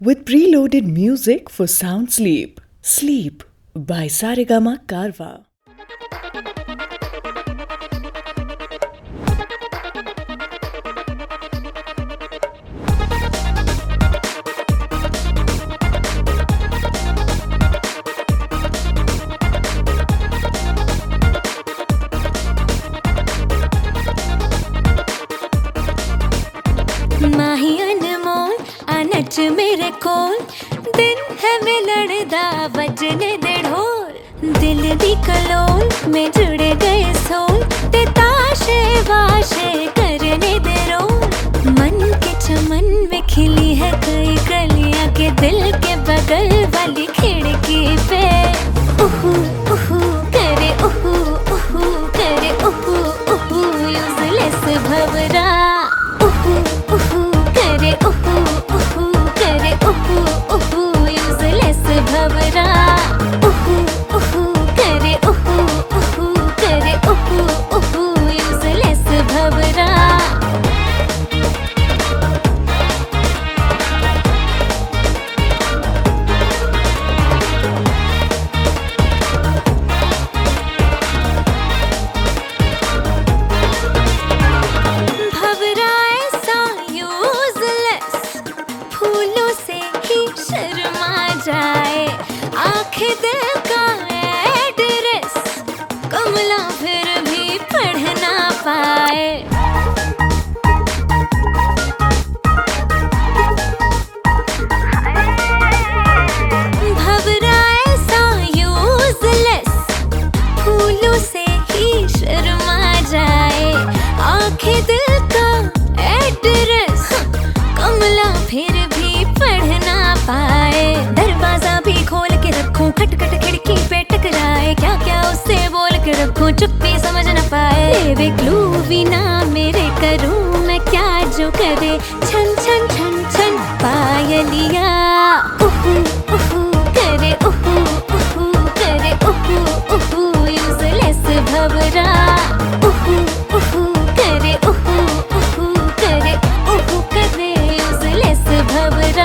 with preloaded music for sound sleep. Sleep by Saregama Karwa. माही अनमोल नच मेरे कोल दिन है मिलण दा वजने दे ढोल दिल दी कलोल में जुड़ गए सोल ते ताशे वाशे करने दे रोल मन के चमन में खिली है कई कलियां के दिल के बगल वाली खिड़की पे उहू उहू करे उहू उहू करे उहू उहू यूजलेस भवरा उहू उहू करे उहू उहू करे उहू उहू यूजलेस भवरा उहू उहू करे उहू उहू करे उहू उहू यूजलेस भवरा जाए आंखें दिल का एड्रेस कमला फिर भी पढ़ ना पाए भवरा ऐसा यूजलेस फूलों से ही शर्मा जाए आंखें दिल का एड्रेस कमला फिर भी पढ़ ना पाए दरवाजा भी खोल के रखूं खटखट खिड़की पे टकराए क्या क्या उससे बोल के रखूं चुप्पी समझ न पाए लेवे क्लू भी ना मेरे करूं मैं क्या जो करे छन छन छन छन पायलिया उहू उहू करे उहू उहू करे उहू उहू यूजलेस भवरा उहू उहू करे उहू उहू करे उहू करे यूजलेस भवरा